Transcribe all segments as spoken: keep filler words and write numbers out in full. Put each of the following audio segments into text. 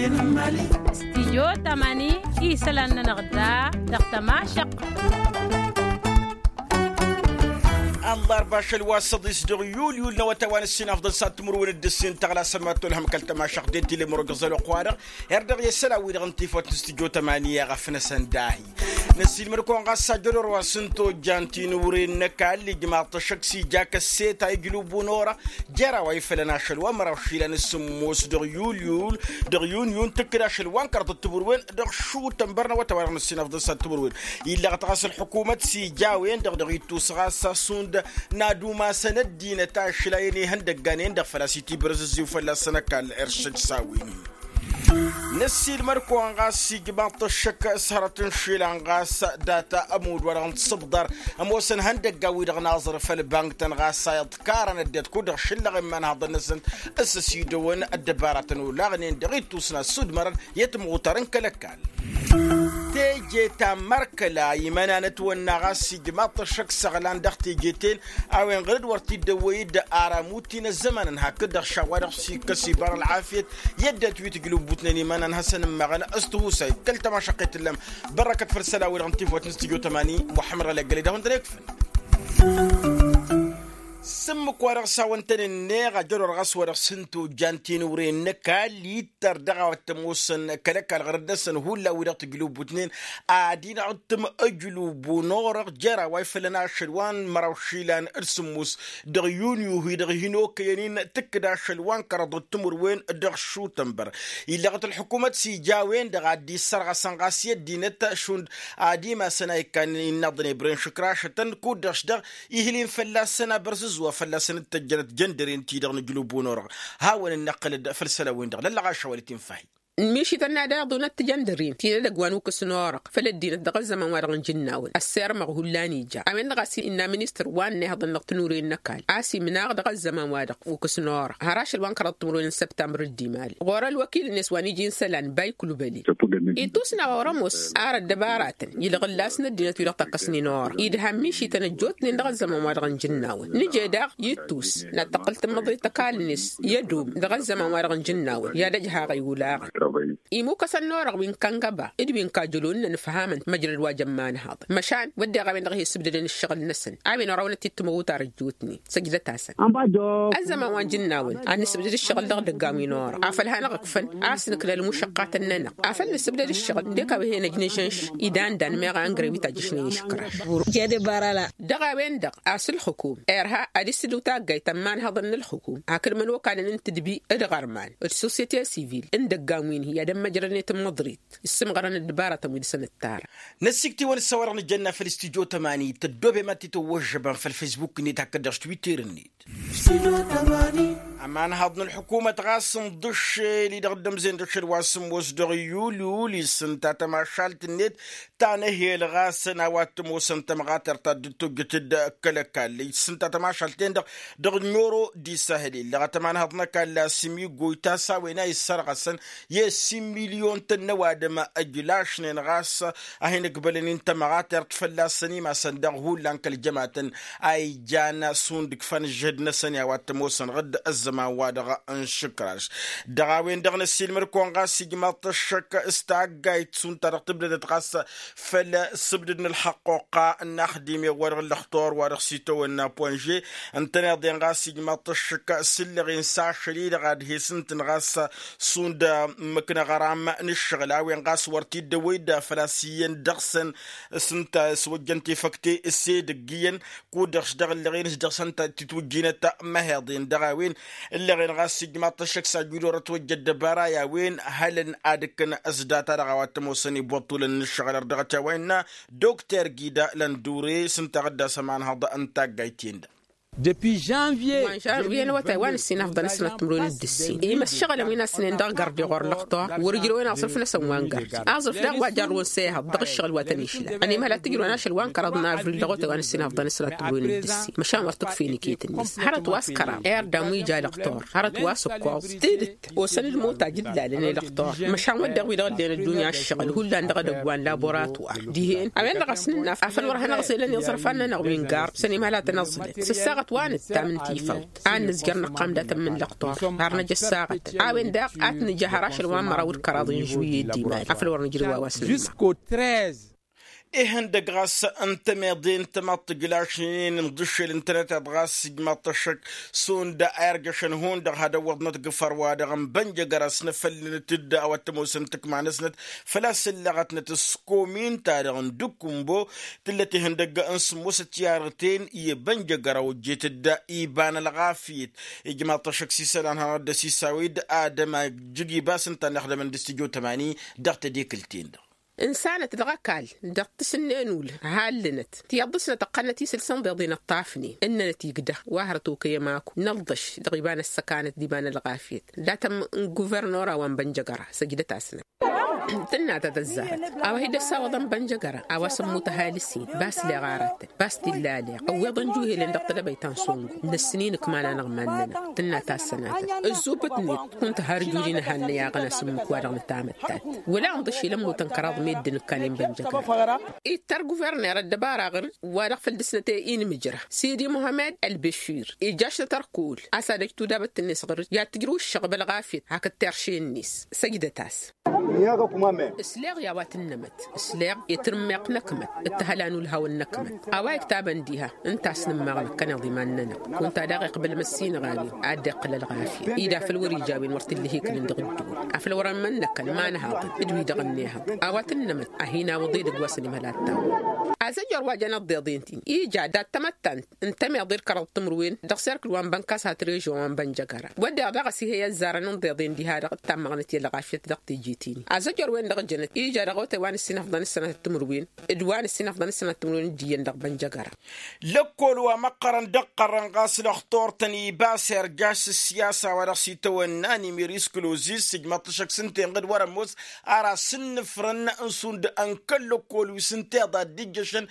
استيجو تماني إيسلان نغدا دقتما شق الله أربعة الواسط يصدق يوليو لو توان السين أفضل سات مرور الدسين تغلا سمات لهم كلت ما شق دينتي لمرقز القوارق يردغ يسلا ويرغنتي فوت استيجو تمانية غفنا سنداهي نسيل مركون غاسا جلور واسنتو جانتي نورين نكالي جماعة الشخصي جاك السيتا يقلوبو نورا جرا ويفلنا شلوان مراوشيلان السموس دغ يوليو دغ يونيون تكرا شلوان كارت التبروين دغ شو تنبرنا وتوان السين أفضل سات تبروين إلا غتغاس الحكومة سي جاوين دغ دغ يتوس غاسا سوند نادو ما سند دينة تاشلايني هندق غانين دغ فلاسيتي برززي وفلا سنكا الارشد ساويني نسي المركو انغاسي جبانط الشك سهرة شيل انغاس داتا امود ورغن صبدر اموسن هندق قوي دغ ناظر فالبانك تنغاسا يذكارن الديت كودغ شلغ من هذا النسن اسسي دون الدبارات ولاغنين دغي توسنا السود مرن يتم غوترن كلكال تيجي تمركلا يمنا نتونا غاسي جماط الشك سغلان دختي جيتين اوين غرد ورتي دويد اراموتين الزمن هكذا شوارع سي كسيبار العافيه يدت ويتقلب بوتني ما نحسن مغانا استوسي كلتا ما شقيت اللم بركة فرسلا ويرغنتيف وتنستيجو تماني محمد على قليدا هون دريكفن سمك ورق ساونتن النيغا جرور غاس ورق سنتو جانتين ورين نكا ليتر دغا وتموسن كلكا الغردسن هولا ورق تقلوب بوتنين عادين عدتم اجلوب نورق جرا ويفلنا شلوان مراوشيلان ارسموس دغ يونيو هي دغ هينو كيانين تكدا شلوان كردو التمر وين دغ شو تنبر إلا الحكومة سي جاوين دغا دي سرغا سنغاسية دينتا شوند عادي ما سنة كان ينضني برين شكراشتن كودش دغ يهلين فلا سنة برسز وفلا سنة تجنت جندرين تيدغ نجلوبون ورغ هاون النقل فلسلا وين دغ للا غاشا ولي تنفاهي ميشي تنا دا دونت جندرين تينا دغوانو كسنورق فلدين دغ زمان ورغن جناول السير مغهولاني جا امين غاسي ان مينستر وان نهض نقتنورين نكال اسي مناغ دغ زمان وادق وكسنورق هراش الوان كرت مرون سبتمبر الديمال غور الوكيل النسواني جنسلان باي كلوبلي يتوسنا ورموس ار الدبارات يلغلاسنا دينت يلق قسني نور يدهم ميشي تنجوت دغ زمان ورغن جناول نجي دغ يتوس نتقلت مضي تكالنس يدوم دغ زمان ورغن جناول يا دجها غيولا إيمو كسر نورق بين كانجبا إدي بين كاجلون نفهمن مجرى الواجب ما نهض مشان ودي غابين رغي سبدلين الشغل نسن عامين رونا تتموت رجوتني سجلت تاسن الزمان وان جناون أنا سبدل الشغل دغ دقامي نور عفلها نغفن عاسنك للمشقات الننا عفل سبدل الشغل ديكا به نجنشنش إدان دان ميغا أنجري بتاجشني شكرا جدي بارلا دغا بين دغ أصل الحكوم إيرها أدي سدوتا جاي تمان هضن الحكوم أكل من وكان أنت تدبي الغرمان السوسيتي سيفيل إندقامين هي دم مجرنة مضريت السم غران الدبارة تمويل سنة تار نسيكتي والصور الجنة في الاستيجو تماني تدوبي ما تتوجبا في الفيسبوك نيت هكذا تويتر النيت أمان هضن الحكومة غاسم دش اللي دغدم زين دش الواسم وصدر يوليو لي سنتا تماشالت النيت تانا هي الغاسن واتمو سنتا مغاتر تدتو جتد كلكال لي سنتا تماشالتين دغ دغ نورو دي سهلي لغا تمان هضنا كالا سيمي قويتا ساوينا يسار غاسن يس مليون تنوادم أجلاش نغاس أهين قبلين تمغاتر تفلا سني ما صندوق هو لانك الجماعة أي جانا سوندك فن جد نسني واتموسن غد الزمان وادغ انشكراش دغاوين دغن السيل مركون غاس جماعة الشك استعجايت سون ترتب لتغاس فلا سبدن الحقوق نخدمي ورغ الاختار ورغ سيتو ونا بوانجي انتنا دين غاس جماعة الشك سلغين ساشري غاد هيسنت غاس سوند مكنا غرام نشغل وين غاس ورتي دويدا فلاسيين دغسن سنتا سوجنتي فكتي السيد جيان كودش دغ اللي غير دغسن تتوجينا تا مهضين دغاوين اللي غير غاس جماعة الشك ساجيلو رتوجد برايا وين هلن ادكن ازدات رغوات موسني بطول النشغل دغتا وين دكتور جيدا لندوري سنتا غدا سمان هذا انت جايتين depuis janvier ما janvier أنا وتاوان السنة أفضل سنة تمرون الدسين إيه مس شغلة من السنين دار قرب يغور لقطة ورجلوا وين أصرف ناس وان قرب أصرف لا واجر وسيها ضغط الشغل وتنيش لا أنا ما لا تجروا أنا شلوان كرضنا في اللغة وان السنة أفضل سنة تمرون الدسين مشان ورتك فيني كيت الناس حرت واس كرام إير دامي جاي لقطة حرت واس قاص تدت وسن الموت جد لا لأن لقطة مشان ودق ويدق لين الدنيا الشغل هو اللي عندك دوان لابوراتوار دهين أمين رقصنا عفن ورهنا غسيلنا يصرفنا نغوين قرب سنة ما لا تنزلت سساقة لقطوان التامن تيفوت عن نزقرنا قامدة من لقطوار هارنا جساقة عاوين داق عتني جهراش الوان مراود كراضين جوي ديمال عفل ورنا جروا واسلم jusqu'au treize. إهن دقاس أنت ميدين تمط قلاشين ندش الإنترنت أبغاس جمطشك سون دا إرجشن هون دا هذا وضنا تقفر وادغم بنجا جرس نفل نتد أو التموسن تكمع نسنت فلا سلغت نتسكومين تارغن دكم بو تلتي هندق أنس موستيارتين يبنجا جرو جيت دا إيبان الغافيت جمطشك سيسلان هذا سيساويد آدم جيجي باس انت نخدم من دستيجو تماني دقت ديكلتين دا إنسانة تغاكال دقتس النانول هالنت تيضسنا تقنتي سلسان بيضين الطافني إننا تيقده واهرتو كيماكو نلضش دغيبان السكانة ديبان الغافيت لا تم غوفرنورا وان بنجقرة سجدت أسنة تنا تتزارت أو هيدا ساوضن بنجقرة أو سموتا هالسين باس لغارات باس دلالي أوضن جوهي لندقت لبيتان سونغو نسنين كمان نغماننا تنا تاسنات الزوبتني كنت هارجولين هالنيا غنا سموك وارغ نتامتات ولا انضشي لمو تنكراض ميدن كان بنجقرة إيتر غوفرنر الدباراغر وارغ فالدسنتي إين مجرة سيدي محمد البشير إيجاش تركول أسادك تودابت النصغر يا تجرو الشغب الغافيت هاك الترشين النيس سجدتاس سلاغ يا وات النمت سلاغ يترمق نكمت التهلان الهوى النكمت أواي كتابا ديها انت اسنم مغلق كان ضماننا كنت داغي قبل مسين غالي عادق للغافية إذا في الوري جاوين ورت اللي هيك ندغ الدور أفل ورا منك كان ما نهاض ادوي دغنيها أوات النمت أهينا وضيد قواسني مهلاتا أزجر واجنا الضيضينتين إيجا دات تمتن انتمي أضير كرض تمروين دغسير كلوان بنكاس هاتريجو وان بنجاكارا ودي أضغسي هي الزارنون ضيضين دي هذا تم مغنتي الغافية دغتي جيتيني أزجر وين دغ جنت إيجا دغوتي وان السنة فضان السنة التمروين إدوان السنة فضان السنة التمروين ديين دغ بنجاكارا لكل ومقرا دقرا غاسل اختور تني باسر جاس السياسة ورسي تواناني ميريس كلوزيس سجمطشك سنتين قد ورا موس أرى سن فرن أنسون أنكل كل وسنتي ضد ديجشن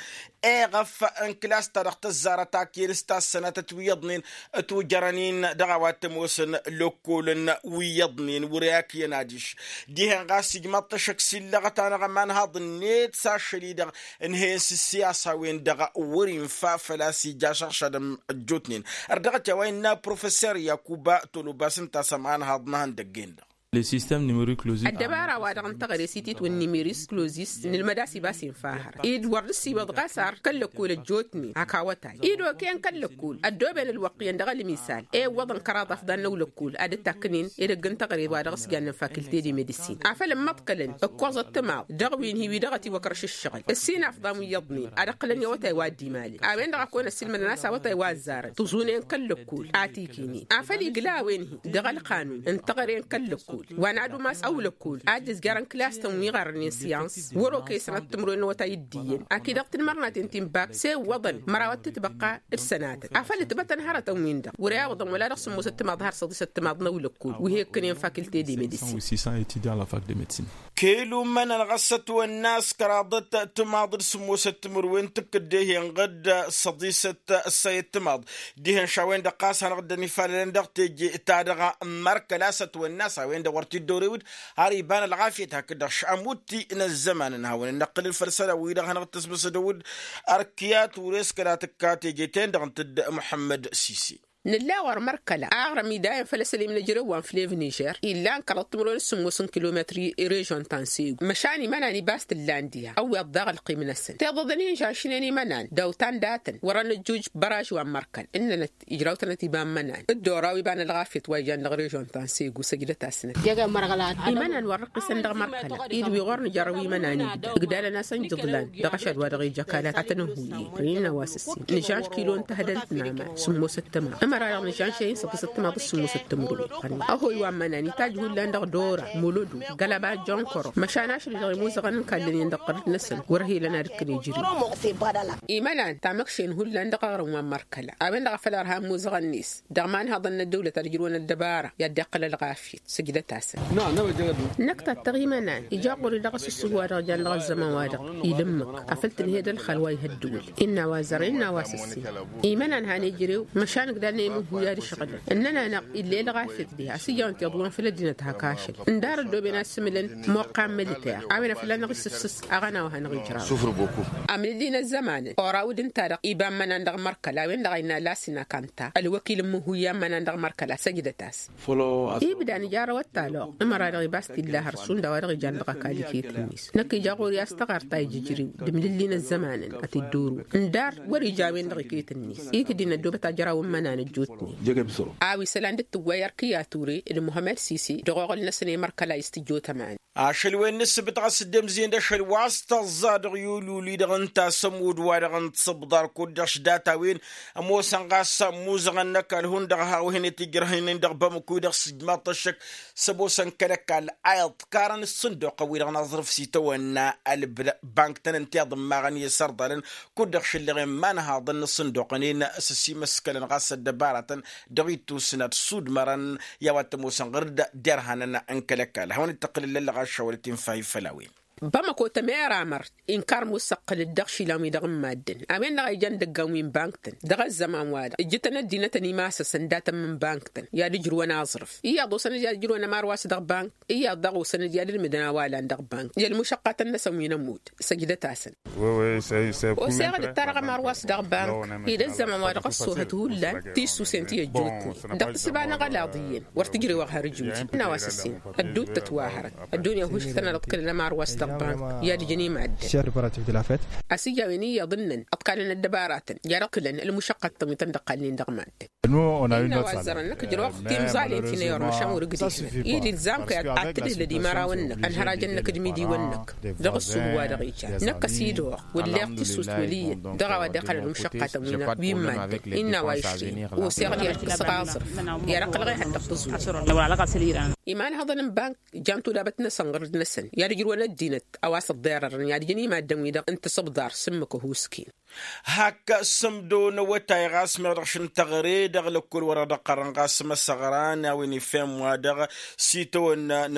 اغف ان كلاس ترخت الزارتا كيرستا سنة تويضنين توجرانين دغوات موسن لوكولن ويضنين ورياكي ناديش ديها غاسي جمطشك سلغتانا غمان هاد النيت ساشلي دغ انهيس السياسة وين دغ ورين فافلاسي جاشر شدم الجوتنين اردغت وين بروفيسور ياكوبا تولوباسن تاسمان هاد نهان دقين دغ Le système numérique closif. الدبارة وادغن تغري سيتيت والنيميريس كلوزيس المداسي باسين فاهر إيد ورسي وضغاسار كلكول الجوتني هكاوتاي إيد وكيان كلكول الدوبين الوقيان دغل مثال إيه وضن كراط أفضل نولكول أدى تاكنين إيد جن تغري وادغس جان فاكولتي دي ميديسين عفل مطقلن الكوز التماع دغوين هي ودغتي وكرش الشغل السين أفضل يضني أدقلن يوتاي وادي مالي أبين دغكون السلم الناس وتاي وازار تزونين كلكول آتيكيني عفل يقلا وين هي دغل قانون انتغرين كلكول وانا ادو ماس اول كول اجز جارن كلاس تموي غارني سيانس ورو كي سنه تمرين وتايدين اكيد وقت المرنا تنتين باك سي وضن مراوت تتبقى السنات عفل تبتن هره تموين ده وريا وضن ولا رسم موست ما ظهر صدي ست ما ضنو لكول وهي كنين فاكولتي دي ميديسين six cents étudiants à la fac de médecine. كيلو من الغسط والناس كرادت تماضر سموسة تمروين تكديه ينغد صديسة السيد تماض ديهن شاوين دقاس هنغد نفالين دقتي تادغا مركلاسة والناس وين دورتي الدوريود هاريبان الغافية هكذا شاموتي إن الزمان نهاون نقل الفرسلة ويدا هنغد تسبس داود أركيات وريس كراتكاتي جيتين دغن تد محمد سيسي نلاور مركلة أغرى ميدان فلسلي من جروان فليف نيجر إلا أن كرت مرون سموسن كيلومتري ريجون تانسيغ مشاني مناني باست اللاندية أو يضغ القيم السن تضضني جاشناني منان دوتان داتن وران الجوج براج وان مركل إننا إجراوتنا تبان منان الدوراوي بان الغافية ويجان ريجون تانسيغ وسجلت أسنة جاga مرغلات إيمانا ورقي سندغ مركلة إيد بيغور نجروي مناني قدال ناسا جضلان دغشد ودغي جاكالات أتنهوي رينا واسسين نجاج كيلو انتهدت ناما سموسة تمام مرة يعني شان شيء سقط ما بسمو ستمرو أهو يوم مناني تاجه لندغ دورة مولودو قلبات جون كورو مشاناش اللي موسى غنم كلني ندقر نسل ورهي لنا ركني جري إيمانا تامكشين هو لندغ غرم مركلة أبين دغ فلارها موسى غنيس دغمان هذا الدولة ترجلون الدبارة يدقل الغافية سجدة تاسع نكتة تغيمنا يجاقر دغس السوار رجال دغ الزمان وادق يلمك أفلت الهيد الخلوي هالدول إنا وازرين واسسين إيمانا هاني جريو مشان قدرني نيمو هو ياري شغل إننا نق اللي لغافت بها سيجان تيضون في لدينا تهكاشل ندار الدوبنا سملن موقع ملتاع عمنا فلان غسس أغنى وهنغي جرا سوفر بوكو عمل دينا الزمان أراود انتارق إبان من عندك مركلا وين لغينا لاسنا كانتا الوكيل مهويا من عندك مركلا سجد تاس فولو يبدا نجار والتالو امرا رغباست الله رسول دوار رجال دقا كي تونس نكي جاغوري استغار تاي جيجري دمللينا الزمان اتدورو ندار ورجاوين دقي النيس يك دينا دوبتا جراو منان جوتني جيجي بسرو اوي سلاند توير كياتوري محمد سيسي دغوغل نسني مركلا استجو تمان عشل وين نسبت غاس الدم زين دشل واسطة الزاد غيولو لي دغنتا سمود وادغن تصبدار كودش داتا وين موسان غاس موزغن نكال هون دغها وهن تيجرهن دغ بمكو دغ سجمات الشك سبوسن كدكال عيط كارن الصندوق ويرغ نظرف سيتونا البنك تننتي ضم غني سردلن كودخ اللي غير مانها ضن الصندوق نين اساسي مسكلن غاس الدبارة دغيتو سنة سود مرن يوات موسان غرد درهن انكلكال هون التقلل اللي شاولتين فاي فلاوين بامكو تمير عمر إنكار مسقل الدغشي لامي دغم مادن أمين لغا يجان دقاوين بانكتن دغا الزمان وادا جتنا الدينة نيماسا سنداتا من بانكتن يا رجروانا أصرف إيا دو سنة يا رجروانا مارواس دغ بانك إيا دغو سنة يا المدنا والا دغ بانك يا المشقات النسوين موت سجدة تاسن وسيغا التارغ مارواس دغ بانك إذا الزمان وادا قصو هتهولا تيسو سنتي جوتني دغ سبانا غلاضيين ورتجري وغها رجوجي نواس السين الدود تتواهرت الدنيا هوش ثنا لطقل مارواس دغ يا رجني معد شهر براتب دلافات أسيجا ويني يظنن أبقالنا الدبارات يرقلن المشقة تمتن دقالين دغمات نو أنا إنه وزرنك جروح تيم زالين تينا يور مشام ورقديس إيدي الزامك أعتقد الذي مرا ونك أنهرا جنك دميدي ونك دغسو هو دغيشا نك سيدو واللي اقتصوص ولي دغوا دقل المشقة تمينا بيمات إنا ويشري وسيغل يرقل صغاصر يرقل غير حد تقصوص إيمان هذا البنك جامتو لابتنا سنغرد نسن يا رجل ولا الدينة أواصل ضرر يعني جني ما دمي ده أنت صبدار سمك وهو سكين هكا سمدو نوتا يغاس مرشن تغري دغ كل ورا دقرن غاس مسغران ويني فهم وادغ سيتو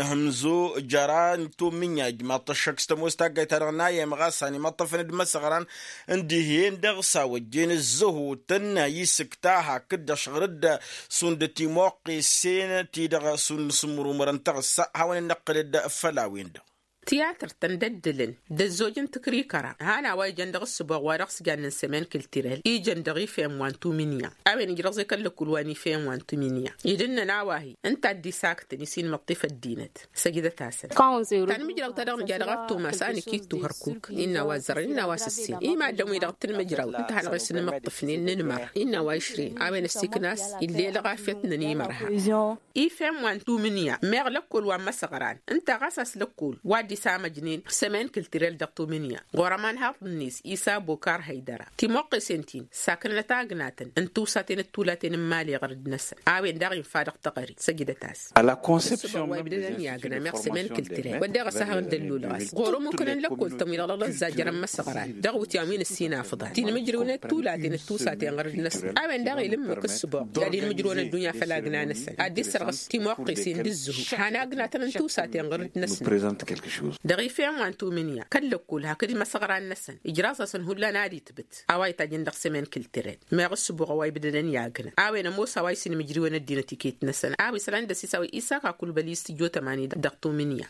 نهمزو جران تو منياج ما طشك استموستا قيترنا يم غاساني ما طفند مسغران عندي هين دغ ساوجين الزهو تنا يسكتاها كد شغرد سندتي موقي سين تي دغ سن سمرو مرنتغ هاون نقل الفلاوين ده تياتر تنددلن دزوجن تكري كرا هانا واي جندغ السبوع ورقص جان سمان كالتيرل اي جندغي فيم وان تومينيا اوين جرزي كل كلواني فيم وان تومينيا يدنا ناواهي انت دي ساكت نسين مطيف الدينت سجدة تاسن تان مجرى تدغ جدغ توما ساني كيتو هركوك إنا وزر إنا واسسين إي ما دمي دغ المجرى انت هنغي سن مطفنين ننمر إنا وعشرين اوين السيكناس اللي لغافتنا نيمرها اي فيم وان تومينيا ميغ لكل وان مسغران انت غاسس لكل وادي سامة جنين سمان كالتيرل دقتومينيا غورمان هاف النيس إيسا بوكار هيدرا تيموقي سنتين ساكن لتاقناتن انتو ساتين التولاتين مالي غرد نسن آوين داغين فارق تقري سجدة تاس على كونسبسيون ويبدلن ياقنا ميغ سمان كالتيرل وداغ ساهن دلو لغاس غورو ممكن لكل تميل الله الزاجرا مسغران داغو تيامين السينا فضا تين مجرون التولاتين التو ساتين غرد نسن آوين داغي لمك السبوع يالين مجرون الدنيا فلاقنا نسن عدي سرغس تيموقي سين دزهو حانا قناتن انتو ساتين غرد نسن دغي فيم وان تومينيا كل كل هكذا مسغران نسن إجراسا سنهولا نادي تبت أواي تاجن دق سمين كالترين ما يغسبو غواي بدلن ياغنا أواي نموسا واي سين مجري وانا الدينة تيكيت نسن أواي سلان دسي ساوي إيساكا كل بليس جو تماني دق تومينيا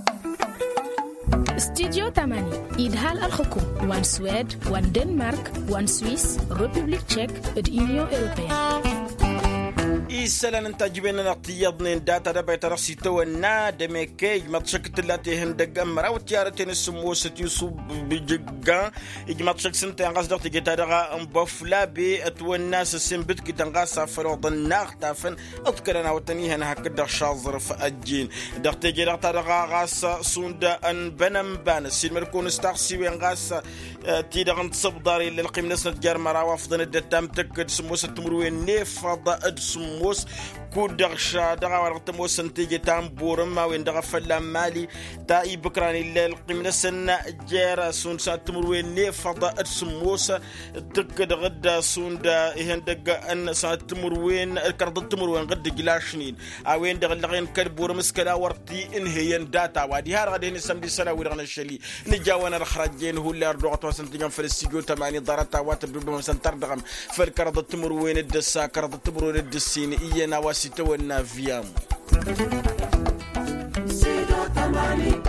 استديو تماني إدهال الحكوم وان سويد وان دنمارك وان سويس ريبوبليك تشيك اليونيون أوروبيان إيسالان انت جبنا نقطيضن داتا دبا يترسي تونا دميكي ما تشكت اللاتي هندق أمرا وتيارتين السموسة يوسوب بجيغان إجمع تشك سنتين غاز دغتي جتادغا مبفلا بي أتوناس السنبت كي تنغاسا فروض الناغ تافن أذكرنا وتنيهنا هكذا شازر فأجين دغتي جتادغا غاسا سوندا أن بنم بان السين مركون استغسي وين غاسا تيدغن تصبداري للقيم نسنة جار مرا وافضن الدتام تكد سموسة تمروين نيفاضا أد سموسة موس كودغشا دغا ورقت موس نتيجة تام بورما وين دغا فلام مالي تاي بكراني الليل قيمنا سنة جيرا سون ساتمر وين لي فضاء سموسة تكد غدا سون دا إهن دغا أن ساتمر وين كرد تمر وين غد جلاشنين أوين دغا لغين كالبور مسكلا ورتي إنهيان داتا وادي هار غدي نسمدي سنة ويرغن الشلي نجاوانا الخراجين هو اللي أردوغت وسنتيجان في الاستيجو تماني ضارتا واتبدو مسنتر دغم فالكرد التمر وين الدسا كرد التمر وين الدسين إينا واسيتونا فيام سيدو تماني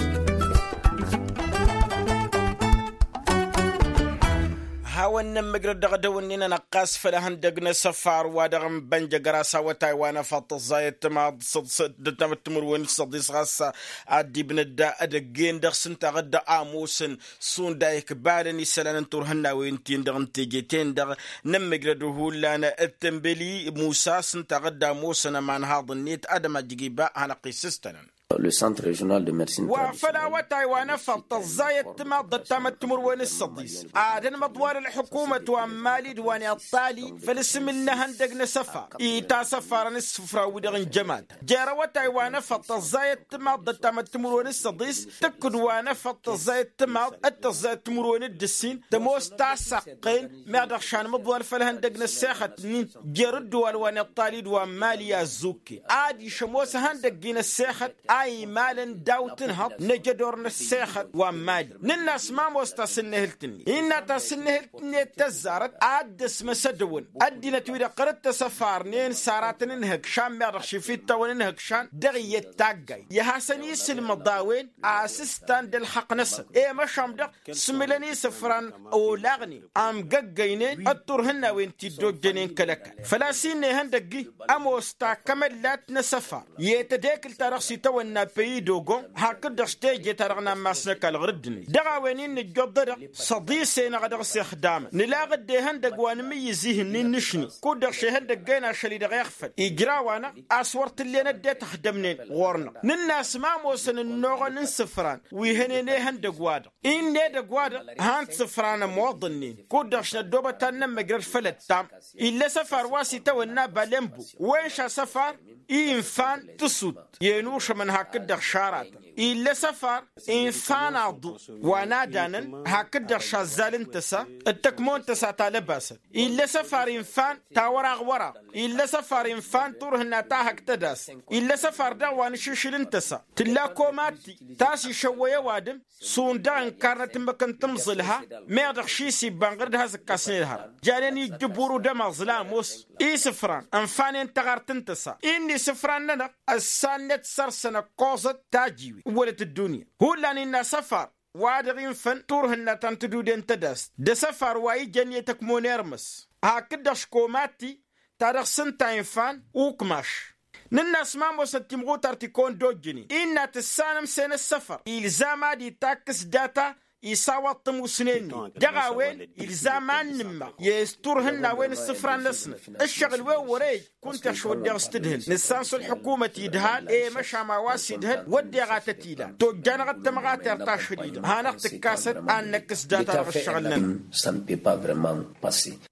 هاون مقرد دغدونينا نقاس فلهن دقنا سفار ودغم بنجا قراسا وتايوانا فاط الزايت ما صد صد دم التمر وين صديس غاسا عدي بندا ادقين دغ سنتا غدا اموسن سون دايك بالني سلان تورهنا وين تين دغ نتيجتين دغ نم مقردو لانا التنبلي موسى سنتا غدا موسنا مان هاض النيت ادم جيبا انا قيسستنا le centre régional de médecine وفلا وتايوانا فط الزايت ما ضتام التمر وين الصديس عادن مطوار الحكومة ومالي دواني الطالي فلسم لنا هندقنا سفار إيتا سفار نسفرا ودغن جماد جارا وتايوانا فط الزايت ما ضتام التمر وين الصديس تكد وانا فط الزايت ما التزايت التمر وين الدسين تموس تاسقين ما دخشان مضوار فلهندقنا الساخت نين جارد دوان واني الطالي دوان مالي يا زوكي عادي شموس هندقين الساخت أي مال داوتن هب نجدور نسخت ومال نناس ما مستسنه التني إن تسنه التني تزارت عدس مسدون أدينا تويدا قرت سفارنين ساراتن انهك شام مرشي في التون انهك شان دغي التاقاي يا حسن يسلم الضاوين أسستان دل حق نسل إيه ما شام دق سملني سفران أو لاغني أم قاقينين الترهن وين تدوج جنين كلك فلاسين هندقي أموستا كملات نسفار يتداك الترخصي تونا بي دوغون هكذا شتيجي ترغنا ماسنك الغردني دغاوينين نجدر صديسين غدر استخدام نلا غدي هندق وانميزيه نشني كودر شي هندق جينا شلي دغ يخفل اجراوانا اسورت اللي ندي تخدمنين غورنا نناس ما موسن النوغ نسفران ويهنيني هندق واد ان دغ واد هانت سفران موظنين كودر شدوبه تنم مجر فلت تام الا سفر واسي تونا بالمبو ويش سفر إنفان تسود ينوش من هكذا شارات إلا سفر إنفان عضو ونادانا هكذا شازال تسا التكمون تسا تالباسا إلا سفر إنفان تاورا غورا إلا سفر إنفان تورهنا تاهك تداس إلا سفر دوان ششل تسا تلاكو ماتي تاسي شوية وادم سوندان كانت مكان تمزلها ميردخ شيسي بانغردها زكاسنيها جانني جبورو دم ظلاموس إي سفران أنفان انتغار تنتسا إني سفران لنا السانت سرسنا قوزت تاجيوي ولت الدنيا هو لاننا سفر وادغين فن تورهن تنتدودين تداس ده سفر واي جنيتك مونيرمس هكذا شكوماتي تاريخ سنتين فان وكماش نناس ما مستمغو ترتكون دوجني إن تسانم سين السفر إلزاما دي تاكس داتا يساوى الطموسنين دغاوين إلزامان نما يستورهن وين السفران لسنا الشغل وين وري كنت أشود دغستدهن نسانس الحكومة يدهال إيه مشا مواسي دهن ودي غاتتيلا توجان غات مغات يرتاش شديد هانق تكاسر أن نكس داتا الشغل لنا